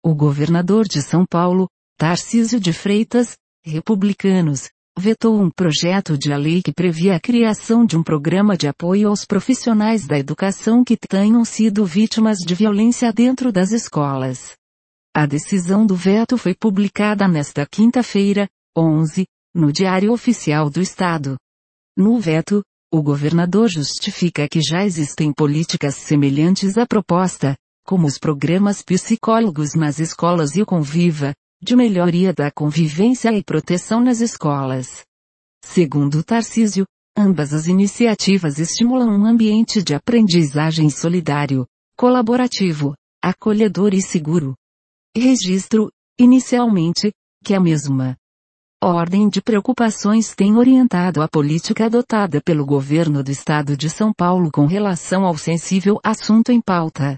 O governador de São Paulo, Tarcísio de Freitas, republicanos, vetou um projeto de lei que previa a criação de um programa de apoio aos profissionais da educação que tenham sido vítimas de violência dentro das escolas. A decisão do veto foi publicada nesta quinta-feira, 11, no Diário Oficial do Estado. No veto, o governador justifica que já existem políticas semelhantes à proposta, como os programas psicólogos nas escolas e o Conviva, de melhoria da convivência e proteção nas escolas. Segundo Tarcísio, ambas as iniciativas estimulam um ambiente de aprendizagem solidário, colaborativo, acolhedor e seguro. Registro, inicialmente, que a mesma ordem de preocupações tem orientado a política adotada pelo governo do estado de São Paulo com relação ao sensível assunto em pauta.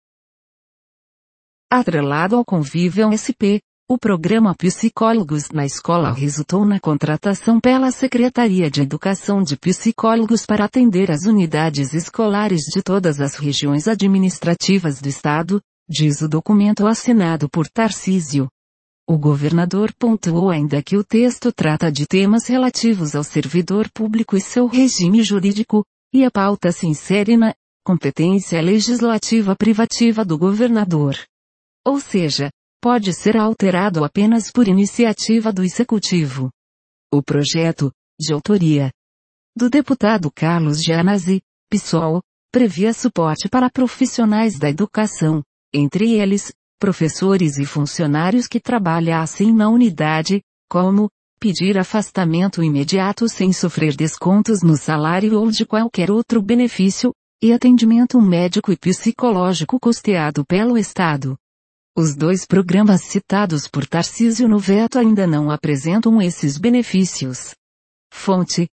Atrelado ao Conviva SP, o programa Psicólogos na Escola resultou na contratação pela Secretaria de Educação de psicólogos para atender as unidades escolares de todas as regiões administrativas do estado, diz o documento assinado por Tarcísio. O governador pontuou ainda que o texto trata de temas relativos ao servidor público e seu regime jurídico, e a pauta se insere na competência legislativa privativa do governador. Ou seja, pode ser alterado apenas por iniciativa do Executivo. O projeto, de autoria do deputado Carlos Gianazzi, PSOL, previa suporte para profissionais da educação, entre eles, professores e funcionários que trabalhassem na unidade, como pedir afastamento imediato sem sofrer descontos no salário ou de qualquer outro benefício, e atendimento médico e psicológico custeado pelo Estado. Os dois programas citados por Tarcísio no veto ainda não apresentam esses benefícios. Fonte: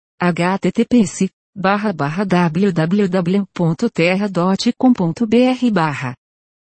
https://www.terra.com.br/